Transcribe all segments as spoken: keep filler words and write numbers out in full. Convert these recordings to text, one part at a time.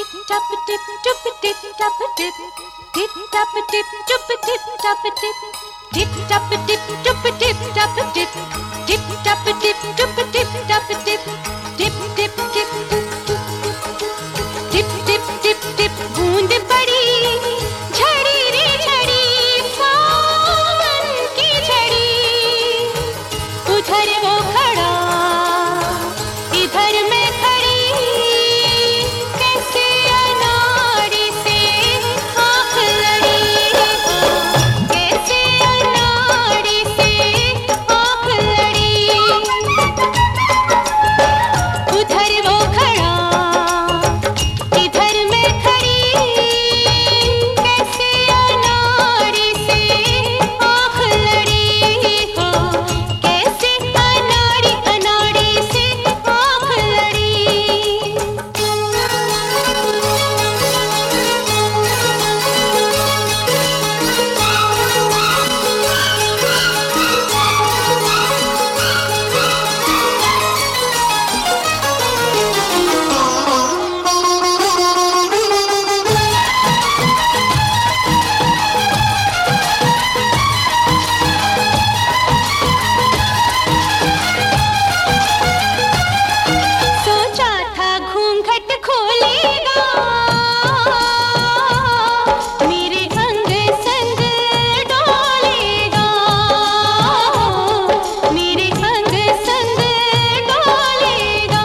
Tip tap tip tup tip tap tip. Tip tap tip tup tip tap tip. Tip tap tip tup tip tap tip. Tip tap tip tup tip tap tip. Tip tip tip tip tip tip tip बूंद पड़ी झड़ी रे झड़ी सावन की झड़ी. उधर वो खड़ा इधर मैं खड़ी कैसे अनाड़ी से आँख लड़ी हो. कैसे अनाड़ी से आँख लड़ी. उधर वो खड़ा इधर मैं खड़ी कैसे अनाड़ी से आँख लड़ी हो. कैसे अनाड़ी अनाड़ी से आँख लड़ी. सोचा था घूंघट खोलेगा मेरे अंग संग डोलेगा. मेरे अंग संग डोलेगा.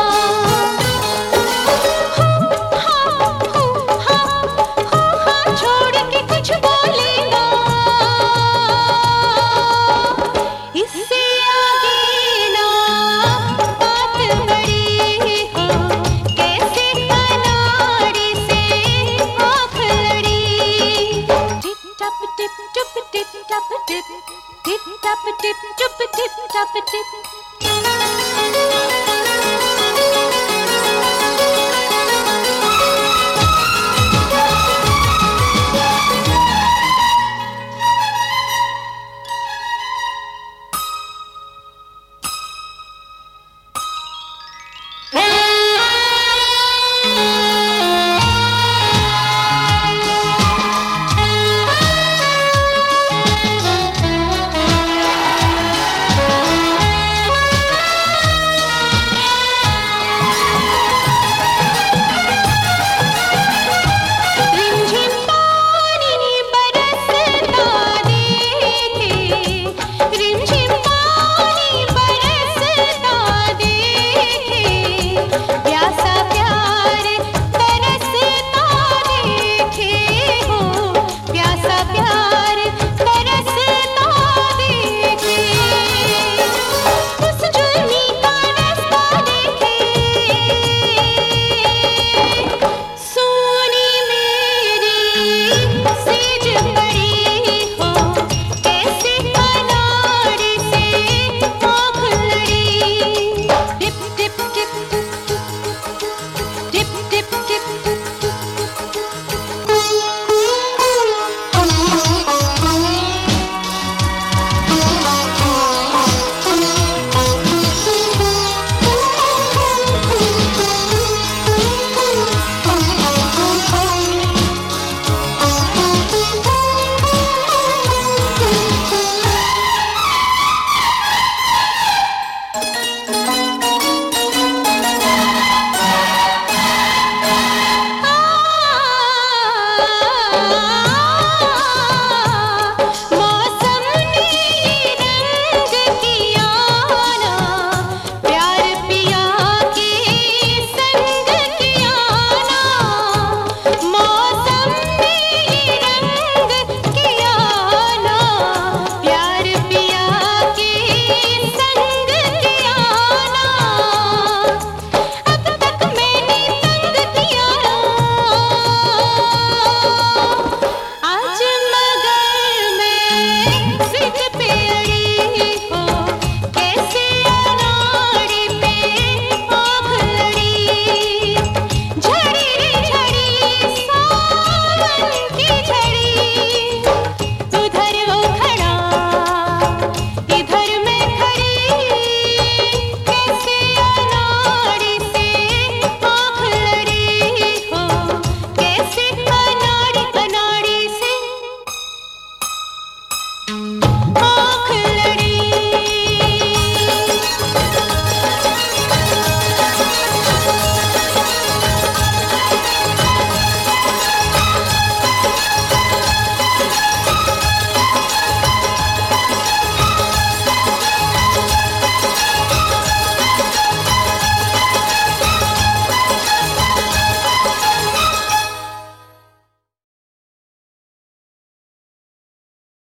हाँ हाँ हाँ हाँ छोड़ के कुछ बोलेगा. इससे आगे ना बात बड़ी हो. कैसे अनाड़ी से आँख लड़ी. टिप टप टिप टुप टिप टप टिप. टिप टप टिप टुप टिप टप टिप.